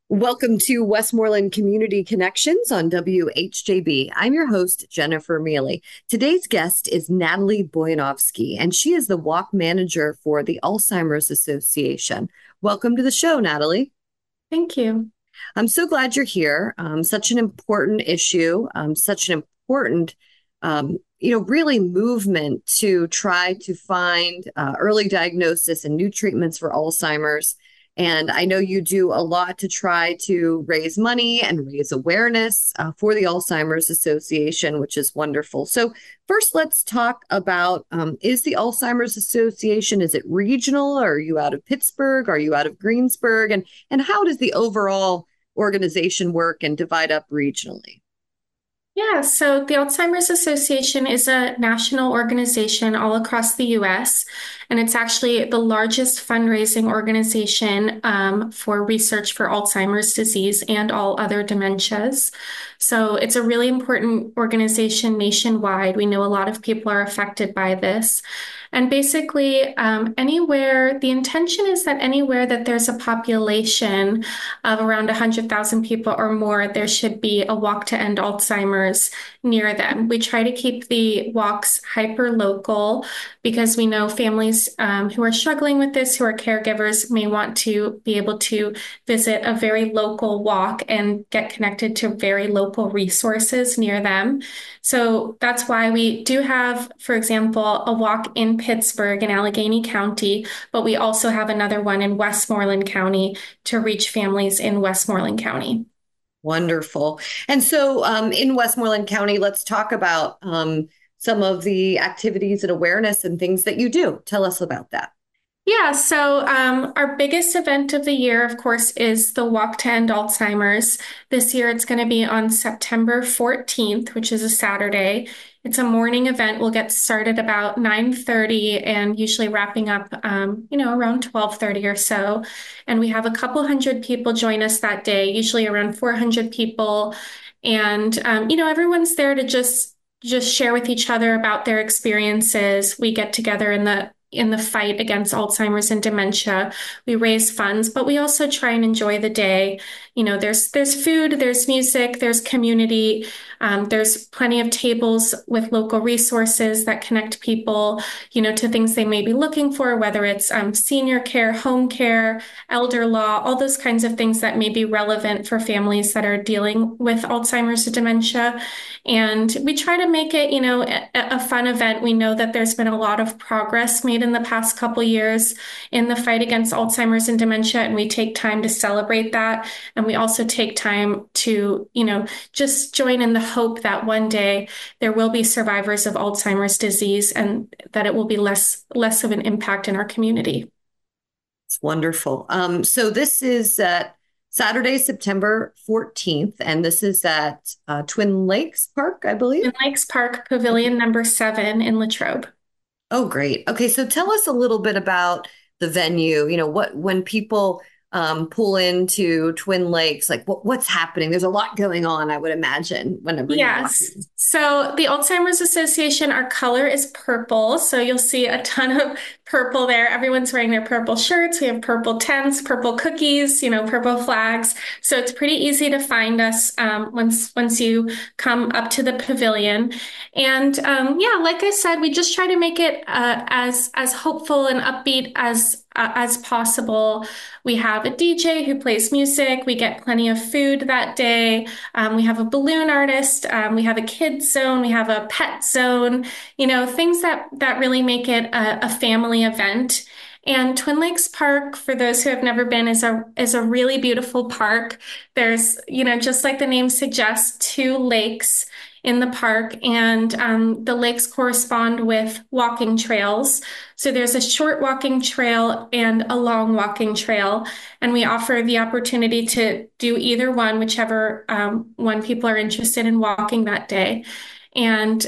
Welcome to Westmoreland Community Connections on WHJB. I'm your host, Jennifer Mealy. Today's guest is Natalie Boyanovsky, and she is the walk manager for the Alzheimer's Association. Welcome to the show, Natalie. Thank you. I'm so glad you're here. Such an important issue, such an important, really movement to try to find early diagnosis and new treatments for Alzheimer's. And I know you do a lot to try to raise money and raise awareness for the Alzheimer's Association, which is wonderful. So first, let's talk about, is the Alzheimer's Association, is it regional? Are you out of Pittsburgh? Are you out of Greensburg? And how does the overall organization work and divide up regionally? Yeah, so the Alzheimer's Association is a national organization all across the US, and it's actually the largest fundraising organization for research for Alzheimer's disease and all other dementias. So it's a really important organization nationwide. We know a lot of people are affected by this. And basically, anywhere, the intention is that anywhere that there's a population of around 100,000 people or more, there should be a walk to end Alzheimer's near them. We try to keep the walks hyper local because we know families who are struggling with this, who are caregivers, may want to be able to visit a very local walk and get connected to very local resources near them. So that's why we do have, for example, a walk in Pittsburgh in Allegheny County, but we also have another one in Westmoreland County to reach families in Westmoreland County. Wonderful. And so in Westmoreland County, let's talk about some of the activities and awareness and things that you do. Tell us about that. Yeah, so our biggest event of the year, of course, is the Walk to End Alzheimer's. This year it's going to be on September 14th, which is a Saturday. It's a morning event. We'll get started about 9:30 and usually wrapping up, around 12:30 or so. And we have a couple hundred people join us that day, usually around 400 people. And, everyone's there to just share with each other about their experiences. We get together in the fight against Alzheimer's and dementia. We raise funds, but we also try and enjoy the day. There's food, there's music, there's community. There's plenty of tables with local resources that connect people, to things they may be looking for, whether it's senior care, home care, elder law, all those kinds of things that may be relevant for families that are dealing with Alzheimer's and dementia. And we try to make it, a fun event. We know that there's been a lot of progress made in the past couple years in the fight against Alzheimer's and dementia, and we take time to celebrate that. And we also take time to, just join in the hope that one day there will be survivors of Alzheimer's disease and that it will be less of an impact in our community. It's wonderful. So this is Saturday, September 14th, and this is at Twin Lakes Park, I believe. In Lakes Park Pavilion number 7 in Latrobe. Oh, great. Okay, so tell us a little bit about the venue. What when people pull into Twin Lakes, like what's happening? There's a lot going on, I would imagine, whenever you walk Yes. in. So the Alzheimer's Association, our color is purple. So you'll see a ton of purple there. Everyone's wearing their purple shirts. We have purple tents, purple cookies, purple flags. So it's pretty easy to find us once you come up to the pavilion. And yeah, like I said, we just try to make it as hopeful and upbeat as possible. We have a DJ who plays music. We get plenty of food that day. We have a balloon artist. We have a kids zone. We have a pet zone. Things that really make it a family event. And Twin Lakes Park, for those who have never been, is a really beautiful park. There's, just like the name suggests, two lakes in the park, and the lakes correspond with walking trails. So there's a short walking trail and a long walking trail, and we offer the opportunity to do either one, whichever one people are interested in walking that day. And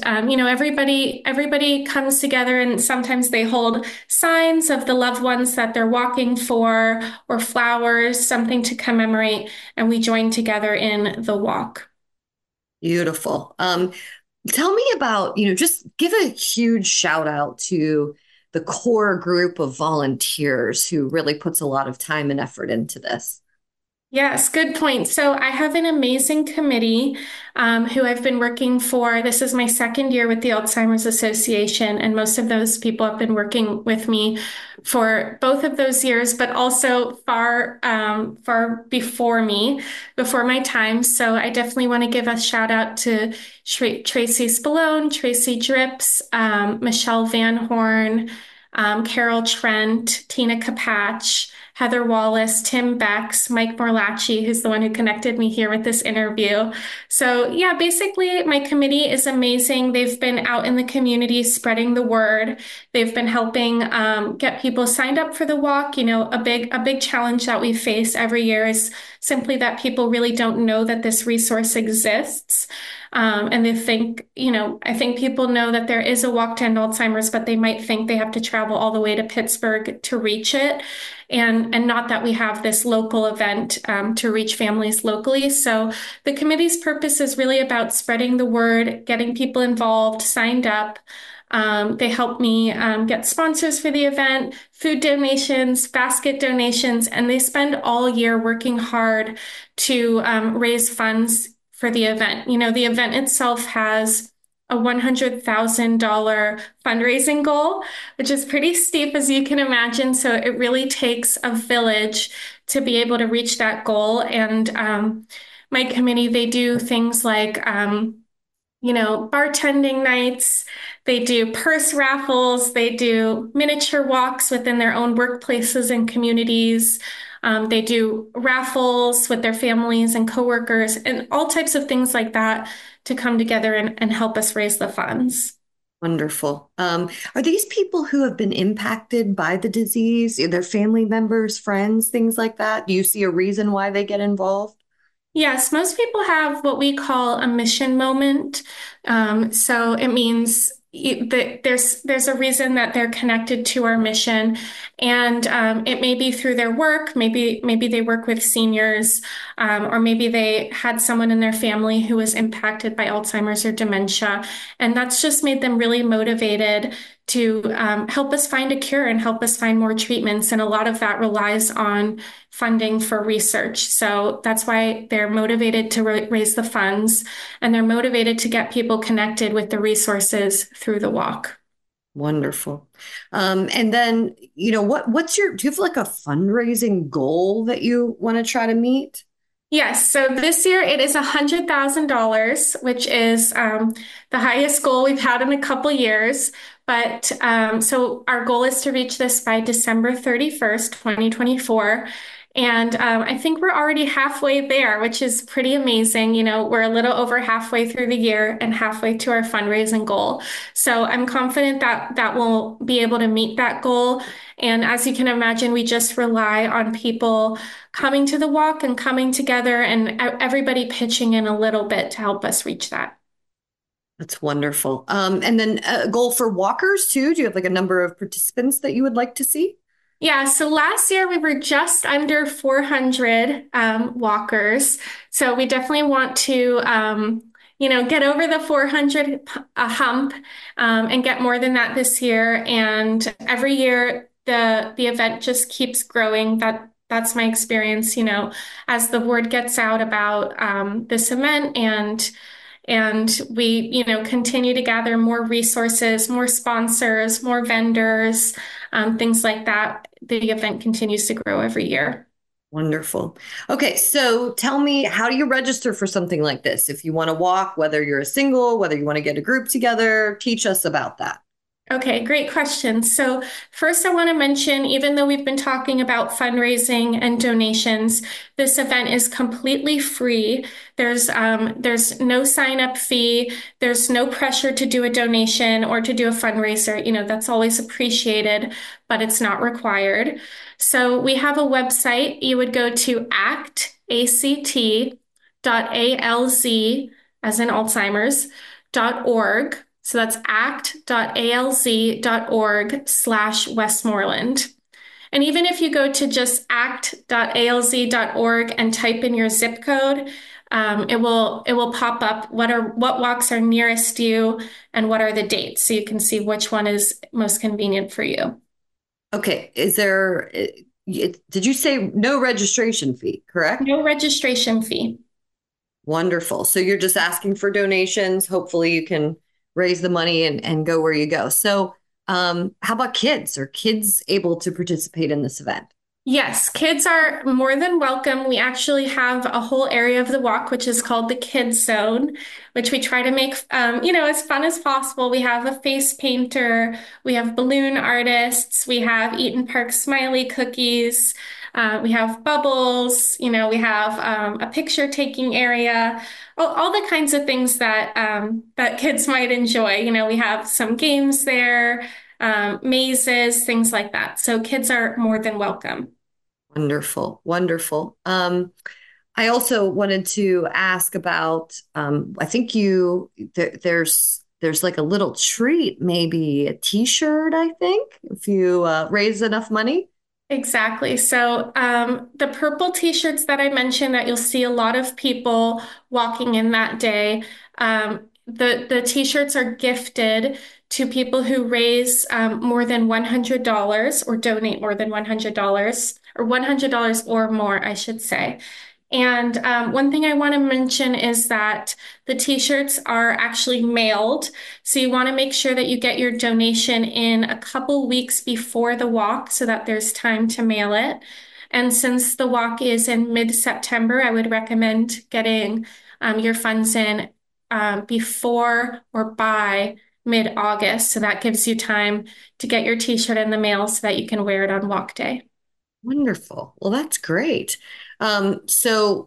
everybody comes together, and sometimes they hold signs of the loved ones that they're walking for, or flowers, something to commemorate, and we join together in the walk. Beautiful. Tell me about, just give a huge shout out to the core group of volunteers who really puts a lot of time and effort into this. Yes, good point. So I have an amazing committee who I've been working for. This is my second year with the Alzheimer's Association, and most of those people have been working with me for both of those years, but also far before me, before my time. So I definitely want to give a shout out to Tracy Spallone, Tracy Drips, Michelle Van Horn, Carol Trent, Tina Capatch, Heather Wallace, Tim Becks, Mike Morlacci, who's the one who connected me here with this interview. So, yeah, basically, my committee is amazing. They've been out in the community spreading the word. They've been helping get people signed up for the walk. You know, a big challenge that we face every year is simply that people really don't know that this resource exists. And they think, I think people know that there is a walk to end Alzheimer's, but they might think they have to travel all the way to Pittsburgh to reach it. And not that we have this local event to reach families locally. So the committee's purpose is really about spreading the word, getting people involved, signed up. They help me get sponsors for the event, food donations, basket donations, and they spend all year working hard to raise funds for the event. You know, the event itself has a $100,000 fundraising goal, which is pretty steep, as you can imagine. So it really takes a village to be able to reach that goal. And my committee, they do things like, bartending nights. They do purse raffles. They do miniature walks within their own workplaces and communities. They do raffles with their families and coworkers and all types of things like that to come together and help us raise the funds. Wonderful. Are these people who have been impacted by the disease, their family members, friends, things like that? Do you see a reason why they get involved? Yes, most people have what we call a mission moment. So it means that there's a reason that they're connected to our mission, and it may be through their work. Maybe they work with seniors, or maybe they had someone in their family who was impacted by Alzheimer's or dementia, and that's just made them really motivated to help us find a cure and help us find more treatments. And a lot of that relies on funding for research. So that's why they're motivated to raise the funds and they're motivated to get people connected with the resources through the walk. Wonderful. And then, do you have like a fundraising goal that you want to try to meet? Yes, so this year it is $100,000, which is the highest goal we've had in a couple years. But so our goal is to reach this by December 31st, 2024. And I think we're already halfway there, which is pretty amazing. You know, we're a little over halfway through the year and halfway to our fundraising goal. So I'm confident that we'll be able to meet that goal. And as you can imagine, we just rely on people coming to the walk and coming together and everybody pitching in a little bit to help us reach that. That's wonderful. And then a goal for walkers too. Do you have like a number of participants that you would like to see? Yeah, so last year we were just under 400 walkers. So we definitely want to, get over the 400 hump and get more than that this year. And every year the event just keeps growing. That's my experience, as the word gets out about this event and we, continue to gather more resources, more sponsors, more vendors, things like that. The event continues to grow every year. Wonderful. Okay, so tell me, how do you register for something like this? If you want to walk, whether you're a single, whether you want to get a group together, teach us about that. Okay, great question. So first I want to mention, even though we've been talking about fundraising and donations, this event is completely free. There's no sign up fee. There's no pressure to do a donation or to do a fundraiser. You know, that's always appreciated, but it's not required. So we have a website. You would go to act.alz, as in Alzheimer's, .org. So that's act.alz.org/Westmoreland. And even if you go to just act.alz.org and type in your zip code, it will pop up what walks are nearest you and what are the dates, so you can see which one is most convenient for you. Okay, is there Did you say no registration fee, correct? No registration fee. Wonderful. So you're just asking for donations. Hopefully you can raise the money and go where you go. So how about kids? Are kids able to participate in this event? Yes, kids are more than welcome. We actually have a whole area of the walk, which is called the Kids Zone, which we try to make, as fun as possible. We have a face painter, we have balloon artists, we have Eaton Park Smiley cookies, we have bubbles, we have a picture taking area, all the kinds of things that kids might enjoy. We have some games there, mazes, things like that. So kids are more than welcome. Wonderful, wonderful. I also wanted to ask about, I think there's like a little treat, maybe a t-shirt, I think, if you raise enough money. Exactly. So the purple t-shirts that I mentioned that you'll see a lot of people walking in that day, the t-shirts are gifted to people who raise more than $100 or donate more than $100 or $100 or more, I should say. And one thing I want to mention is that the t-shirts are actually mailed. So you want to make sure that you get your donation in a couple weeks before the walk so that there's time to mail it. And since the walk is in mid-September, I would recommend getting your funds in before or by mid-August. So that gives you time to get your t-shirt in the mail so that you can wear it on walk day. Wonderful. Well, that's great. So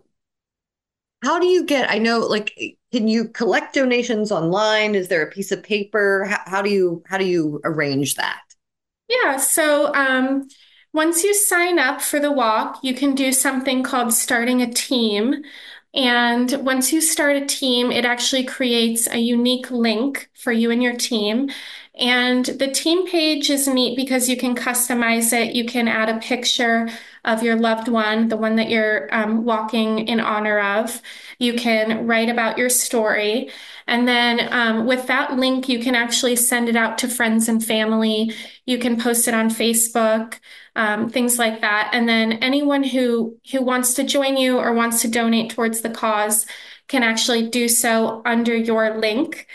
how do you get, I know, like, can you collect donations online? Is there a piece of paper? How do you arrange that? Yeah, so once you sign up for the walk, you can do something called starting a team. And once you start a team, it actually creates a unique link for you and your team. And the team page is neat because you can customize it. You can add a picture of your loved one, the one that you're walking in honor of. You can write about your story. And then with that link, you can actually send it out to friends and family. You can post it on Facebook, things like that. And then anyone who wants to join you or wants to donate towards the cause can actually do so under your link.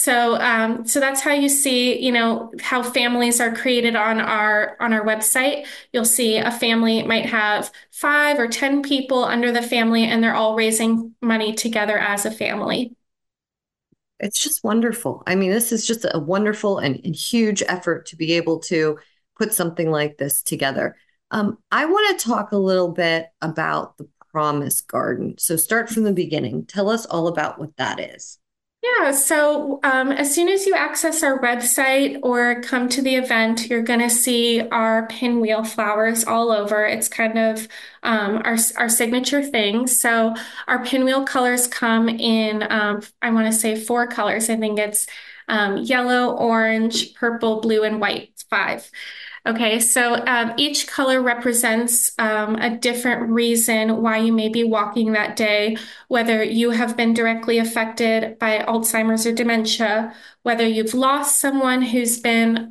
So that's how you see, how families are created on our website. You'll see a family might have 5 or 10 people under the family, and they're all raising money together as a family. It's just wonderful. I mean, this is just a wonderful and huge effort to be able to put something like this together. I want to talk a little bit about the Promise Garden. So start from the beginning. Tell us all about what that is. Yeah, so as soon as you access our website or come to the event, you're going to see our pinwheel flowers all over. It's kind of our signature thing. So our pinwheel colors come in, I want to say 4 colors. I think it's yellow, orange, purple, blue, and white. It's 5. Okay, so each color represents a different reason why you may be walking that day, whether you have been directly affected by Alzheimer's or dementia, whether you've lost someone who's been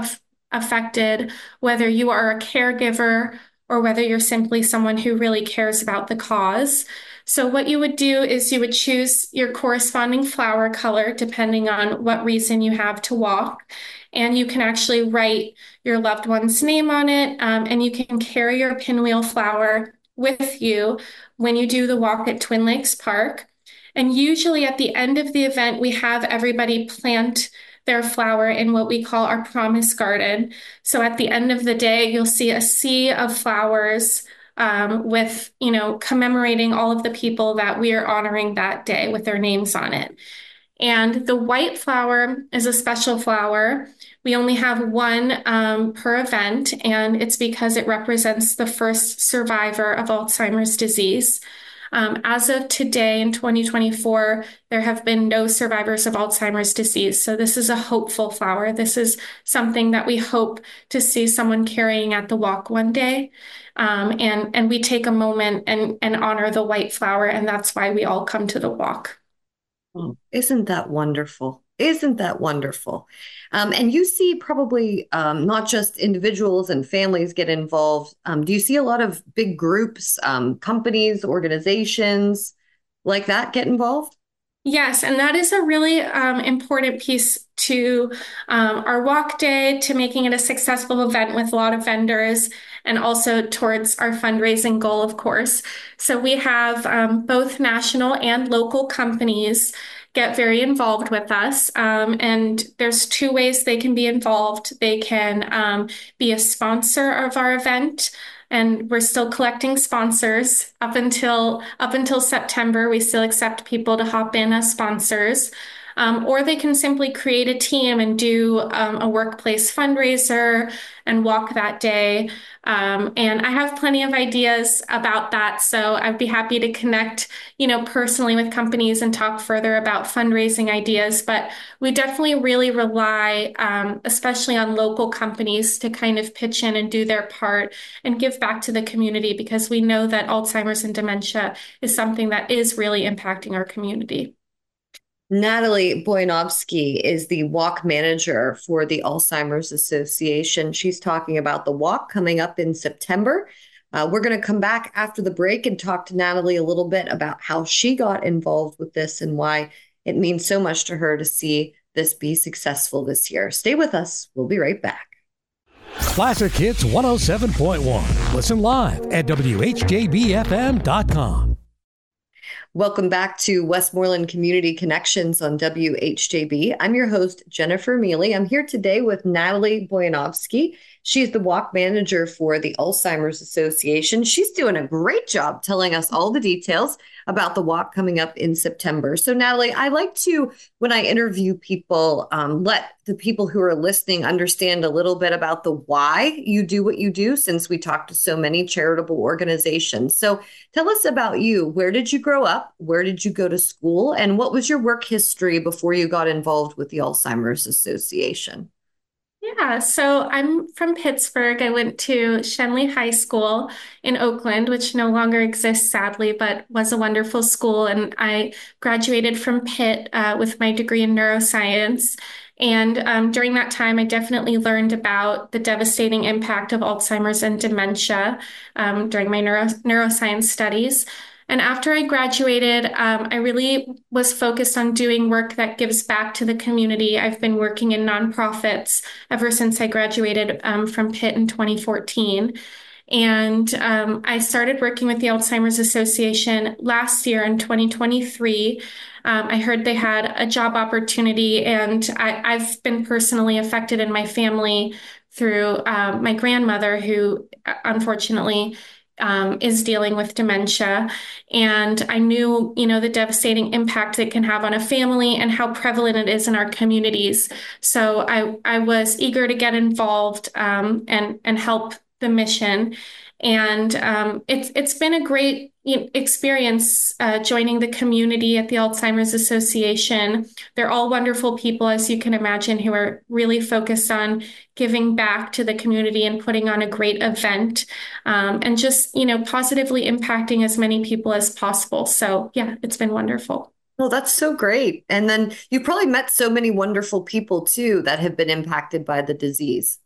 affected, whether you are a caregiver, or whether you're simply someone who really cares about the cause. So, what you would do is you would choose your corresponding flower color depending on what reason you have to walk. And you can actually write your loved one's name on it, and you can carry your pinwheel flower with you when you do the walk at Twin Lakes Park. And usually at the end of the event, we have everybody plant their flower in what we call our promise garden. So at the end of the day, you'll see a sea of flowers with, commemorating all of the people that we are honoring that day with their names on it. And the white flower is a special flower. We only have one per event, and it's because it represents the first survivor of Alzheimer's disease. As of today in 2024, there have been no survivors of Alzheimer's disease. So this is a hopeful flower. This is something that we hope to see someone carrying at the walk one day. And we take a moment and honor the white flower, and that's why we all come to the walk. Oh, isn't that wonderful? Isn't that wonderful? And you see probably not just individuals and families get involved. Do you see a lot of big groups, companies, organizations like that get involved? Yes, and that is a really important piece to our walk day, to making it a successful event with a lot of vendors, and also towards our fundraising goal, of course. So we have both national and local companies get very involved with us. And there's two ways they can be involved. They can be a sponsor of our event, and we're still collecting sponsors up until September. We still accept people to hop in as sponsors. Or they can simply create a team and do a workplace fundraiser and walk that day. And I have plenty of ideas about that, so I'd be happy to connect, personally with companies and talk further about fundraising ideas. But we definitely really rely, especially on local companies, to kind of pitch in and do their part and give back to the community, because we know that Alzheimer's and dementia is something that is really impacting our community. Natalie Boyanovsky is the walk manager for the Alzheimer's Association. She's talking about the walk coming up in September. We're going to come back after the break and talk to Natalie a little bit about how she got involved with this and why it means so much to her to see this be successful this year. Stay with us. We'll be right back. Classic Hits 107.1. Listen live at WHJBFM.com. Welcome back to Westmoreland Community Connections on WHJB. I'm your host, Jennifer Mealy. I'm here today with Natalie Boyanovsky. She's the walk manager for the Alzheimer's Association. She's doing a great job telling us all the details about the walk coming up in September. So, Natalie, I like to, when I interview people, let the people who are listening understand a little bit about the why you do what you do, since we talk to so many charitable organizations. So tell us about you. Where did you grow up? Where did you go to school? And what was your work history before you got involved with the Alzheimer's Association? Yeah, so I'm from Pittsburgh. I went to Shenley High School in Oakland, which no longer exists, sadly, but was a wonderful school. And I graduated from Pitt with my degree in neuroscience. And during that time, I definitely learned about the devastating impact of Alzheimer's and dementia during my neuroscience studies. And after I graduated, I really was focused on doing work that gives back to the community. I've been working in nonprofits ever since I graduated from Pitt in 2014. And I started working with the Alzheimer's Association last year in 2023. I heard they had a job opportunity, and I've been personally affected in my family through my grandmother, who unfortunately is dealing with dementia. And I knew, the devastating impact it can have on a family and how prevalent it is in our communities. So I was eager to get involved and help the mission. And it's been a great experience joining the community at the Alzheimer's Association. They're all wonderful people, as you can imagine, who are really focused on giving back to the community and putting on a great event, and just, positively impacting as many people as possible. So yeah, it's been wonderful. Well, that's so great. And then you probably met so many wonderful people too that have been impacted by the disease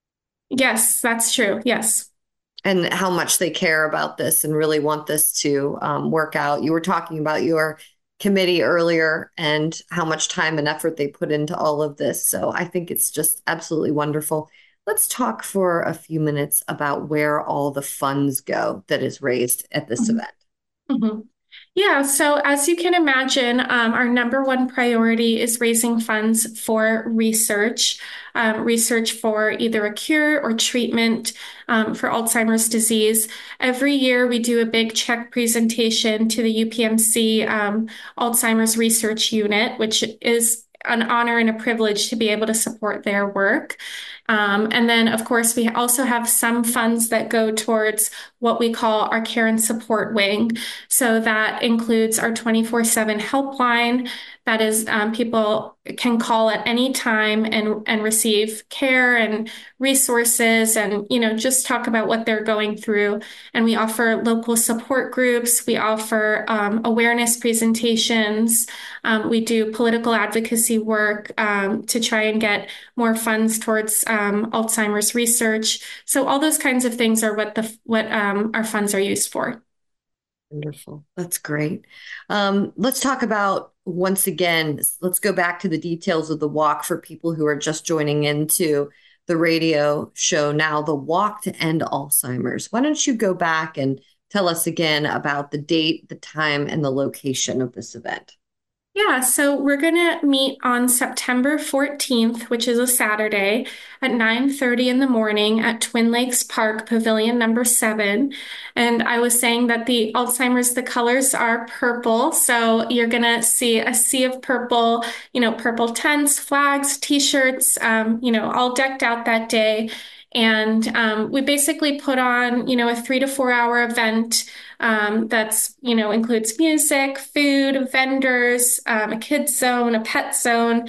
Yes, that's true. Yes. and how much they care about this and really want this to work out. You were talking about your committee earlier and how much time and effort they put into all of this. So I think it's just absolutely wonderful. Let's talk for a few minutes about where all the funds go that is raised at this Mhm. event. Mhm. Yeah, so as you can imagine, our number one priority is raising funds for research, research for either a cure or treatment for Alzheimer's disease. Every year, we do a big check presentation to the UPMC Alzheimer's Research Unit, which is an honor and a privilege to be able to support their work. And then, of course, we also have some funds that go towards what we call our care and support wing. So that includes our 24/7 helpline. That is, people can call at any time and receive care and resources and, just talk about what they're going through. And we offer local support groups. We offer awareness presentations. We do political advocacy work to try and get more funds towards Alzheimer's research. So all those kinds of things are what our funds are used for. Wonderful. That's great. Let's talk about, once again, let's go back to the details of the walk for people who are just joining into the radio show now, the Walk to End Alzheimer's. Why don't you go back and tell us again about the date, the time, and the location of this event? Yeah, so we're going to meet on September 14th, which is a Saturday, at 9:30 in the morning at Twin Lakes Park, Pavilion number 7. And I was saying that the colors are purple. So you're going to see a sea of purple, purple tents, flags, t-shirts, all decked out that day. And we basically put on, a 3 to 4 hour event that's, includes music, food, vendors, a kids zone, a pet zone.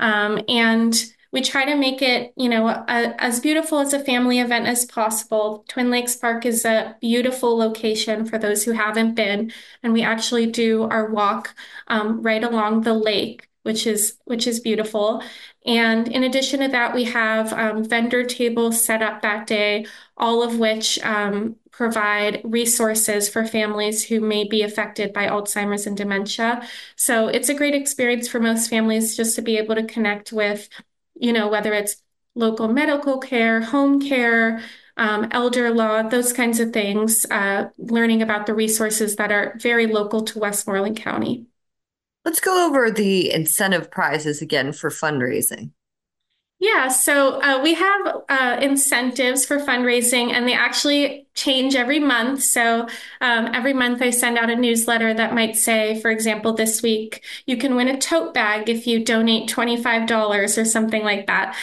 And we try to make it, as beautiful as a family event as possible. Twin Lakes Park is a beautiful location for those who haven't been. And we actually do our walk right along the lake, which is beautiful. And in addition to that, we have vendor tables set up that day, all of which provide resources for families who may be affected by Alzheimer's and dementia. So it's a great experience for most families just to be able to connect with, whether it's local medical care, home care, elder law, those kinds of things, learning about the resources that are very local to Westmoreland County. Let's go over the incentive prizes again for fundraising. Yeah, so we have incentives for fundraising, and they actually change every month. So every month I send out a newsletter that might say, for example, this week, you can win a tote bag if you donate $25 or something like that.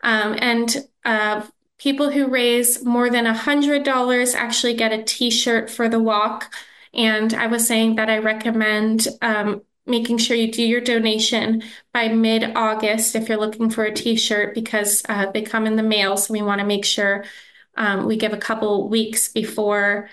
And people who raise more than $100 actually get a t-shirt for the walk. And I was saying that I recommend making sure you do your donation by mid-August if you're looking for a t-shirt, because they come in the mail. So we want to make sure we give a couple weeks before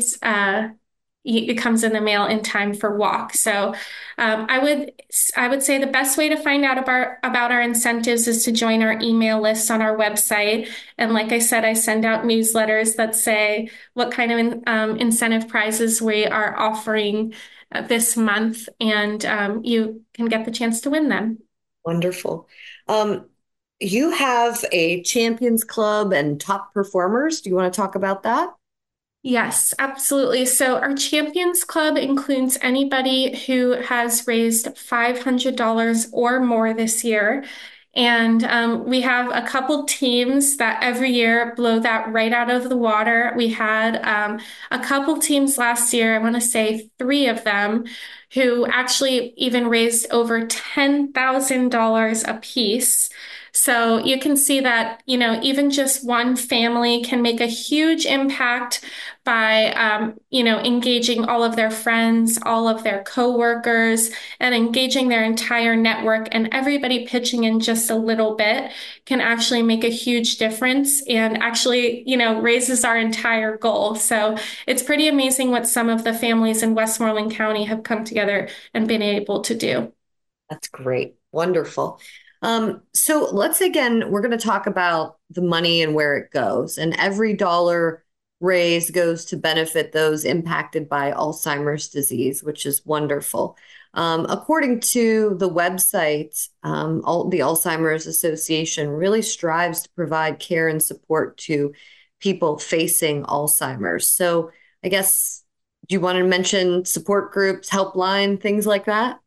it comes in the mail in time for walk. So I would say the best way to find out about our incentives is to join our email list on our website. And like I said, I send out newsletters that say what kind of incentive prizes we are offering this month, and you can get the chance to win them. Wonderful. You have a Champions Club and top performers. Do you want to talk about that? Yes, absolutely. So our Champions Club includes anybody who has raised $500 or more this year. And we have a couple teams that every year blow that right out of the water. We had a couple teams last year, I want to say 3 of them, who actually even raised over $10,000 a piece. So you can see that, even just one family can make a huge impact by, engaging all of their friends, all of their coworkers, and engaging their entire network, and everybody pitching in just a little bit can actually make a huge difference and actually, raises our entire goal. So it's pretty amazing what some of the families in Westmoreland County have come together and been able to do. That's great. Wonderful. So we're going to talk about the money and where it goes. And every dollar raised goes to benefit those impacted by Alzheimer's disease, which is wonderful. According to the website, the Alzheimer's Association really strives to provide care and support to people facing Alzheimer's. So I guess, do you want to mention support groups, helpline, things like that?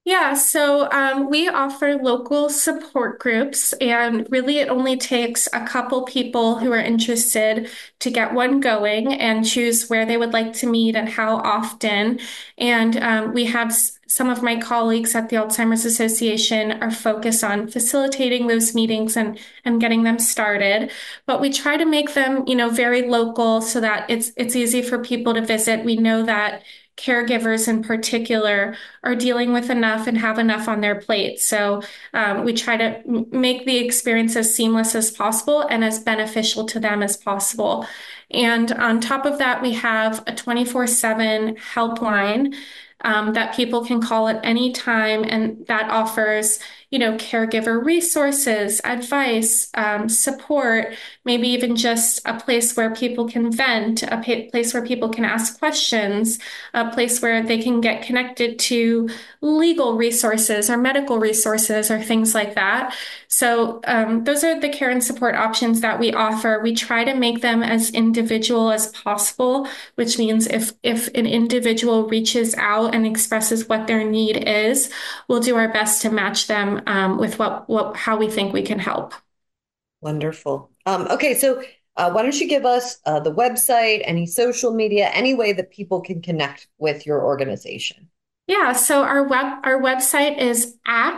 Yeah, so we offer local support groups, and really it only takes a couple people who are interested to get one going and choose where they would like to meet and how often. And we have some of my colleagues at the Alzheimer's Association are focused on facilitating those meetings and getting them started. But we try to make them, very local so that it's easy for people to visit. We know that caregivers in particular are dealing with enough and have enough on their plate. So we try to make the experience as seamless as possible and as beneficial to them as possible. And on top of that, we have a 24/7 helpline that people can call at any time, and that offers, caregiver resources, advice, support, maybe even just a place where people can vent, a place where people can ask questions, a place where they can get connected to legal resources or medical resources or things like that. So those are the care and support options that we offer. We try to make them as individual as possible, which means if an individual reaches out and expresses what their need is, we'll do our best to match them with how we think we can help. Wonderful. Okay, so why don't you give us the website, any social media, any way that people can connect with your organization? Yeah, so our website is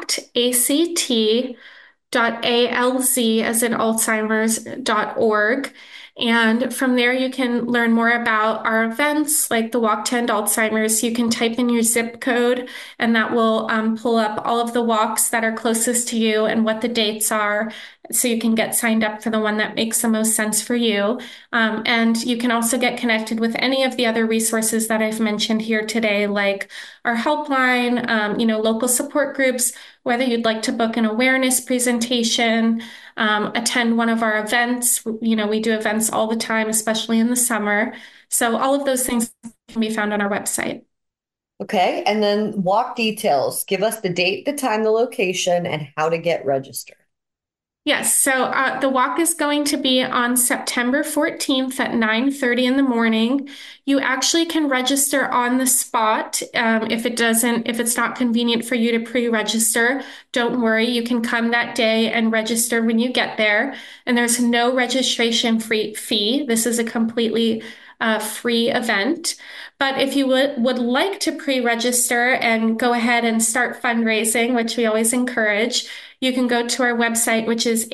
ACT.alz as in Alzheimer's.org. And from there, you can learn more about our events like the Walk to End Alzheimer's. You can type in your zip code, and that will pull up all of the walks that are closest to you and what the dates are. So you can get signed up for the one that makes the most sense for you. And you can also get connected with any of the other resources that I've mentioned here today, like our helpline, local support groups, whether you'd like to book an awareness presentation, attend one of our events. We do events all the time, especially in the summer. So all of those things can be found on our website. Okay, and then walk details. Give us the date, the time, the location, and how to get registered. Yes, so the walk is going to be on September 14th at 9:30 in the morning. You actually can register on the spot. If it's not convenient for you to pre-register, don't worry. You can come that day and register when you get there. And there's no registration fee. This is a completely free event. But if you would like to pre-register and go ahead and start fundraising, which we always encourage, you can go to our website, which is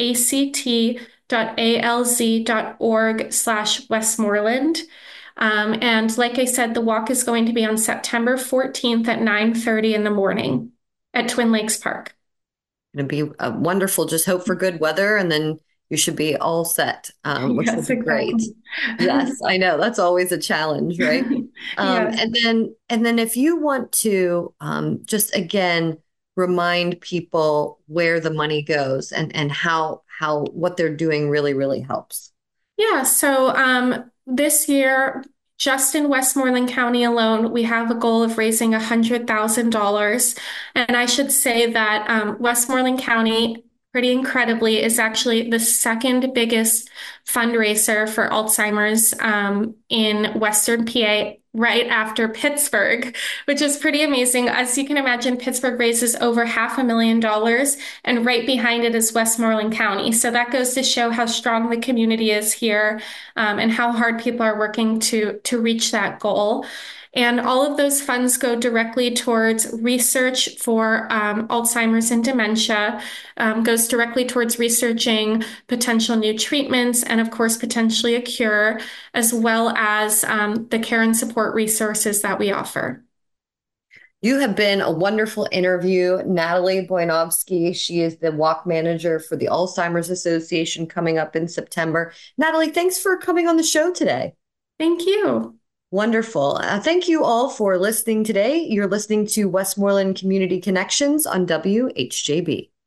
act.alz.org/Westmoreland. And like I said, the walk is going to be on September 14th at 9:30 in the morning at Twin Lakes Park. It'll be wonderful. Just hope for good weather, and then you should be all set, which Yes, will be great. exactly. Yes, I know that's always a challenge, right? Yes. And then if you want to just again remind people where the money goes and how what they're doing really, really helps. Yeah, so this year, just in Westmoreland County alone, we have a goal of raising $100,000. And I should say that Westmoreland County, pretty incredibly, is actually the second biggest fundraiser for Alzheimer's in Western PA, right after Pittsburgh, which is pretty amazing. As you can imagine, Pittsburgh raises over $500,000, and right behind it is Westmoreland County. So that goes to show how strong the community is here, and how hard people are working to reach that goal. And all of those funds go directly towards research for Alzheimer's and dementia, goes directly towards researching potential new treatments and, of course, potentially a cure, as well as the care and support resources that we offer. You have been a wonderful interview, Natalie Boyanovsky. She is the walk manager for the Alzheimer's Association coming up in September. Natalie, thanks for coming on the show today. Thank you. Wonderful. Thank you all for listening today. You're listening to Westmoreland Community Connections on WHJB.